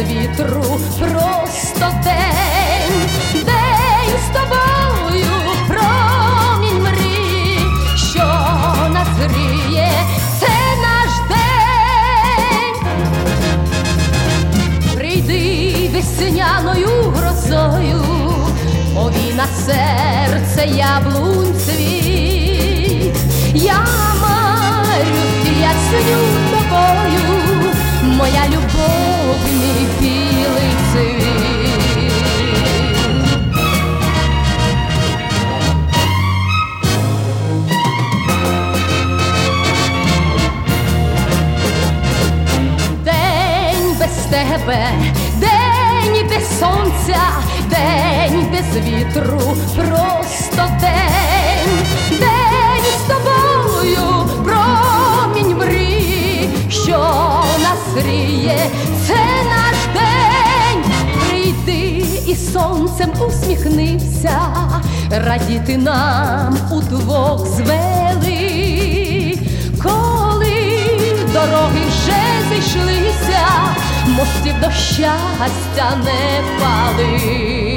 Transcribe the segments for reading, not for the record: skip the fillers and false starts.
вітру, просто день, день з тобою, промінь мрій, що нас гріє, це наш день. Прийди весняною грозою, повій на серце яблунь цвіт. Я марю, я сню тобою, моя любов, мій білий цвіт. День без тебе, день без сонця, день без вітру, просто день, день з тобою, промінь мрій, що нас гріє, це наш день. Прийди і сонцем усміхнися, радіти нам удвох звели. Коли дороги вже зійшлися, мостів до щастя не пали.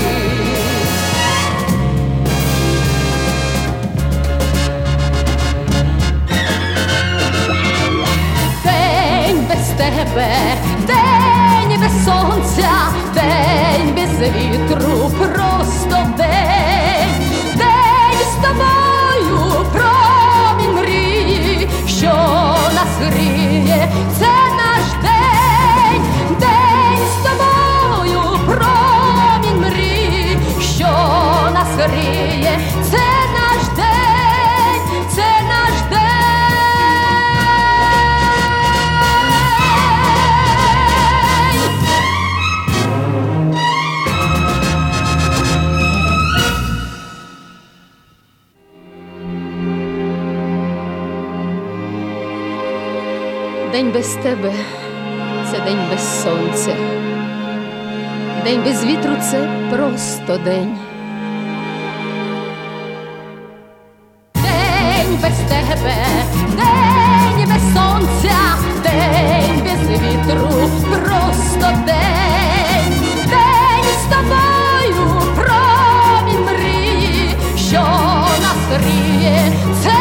День без тебе, день без сонця, день без вітру, просто день, день з тобою, промінь мрії, що нас гріє, це наш день, день з тобою, промінь мрії, що нас гріє, це наш день, це наш день. День без тебе – це день без сонця, день без вітру – це просто день. День без тебе, день без сонця, день без вітру – просто день, день з тобою, промінь мрії, що нас гріє, це